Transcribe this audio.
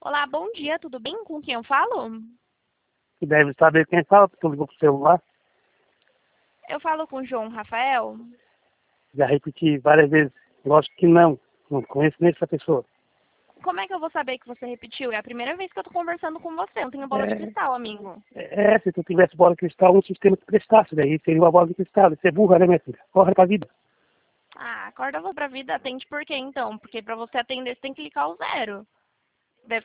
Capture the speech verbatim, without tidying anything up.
Olá, bom dia, tudo bem? Com quem eu falo? Que deve saber quem fala, porque tu ligou pro celular. Eu falo com o João Rafael. Já repeti várias vezes. Lógico que não. Não conheço nem essa pessoa. Como é que eu vou saber que você repetiu? É a primeira vez que eu tô conversando com você. Não tenho bola de É, cristal, amigo. é, se tu tivesse bola de cristal, um sistema que prestasse. Daí seria uma bola de cristal. Você é burra, né, minha filha? Corre pra vida. Ah, acorda você pra vida, atende por quê então? Porque pra você atender você tem que clicar o zero.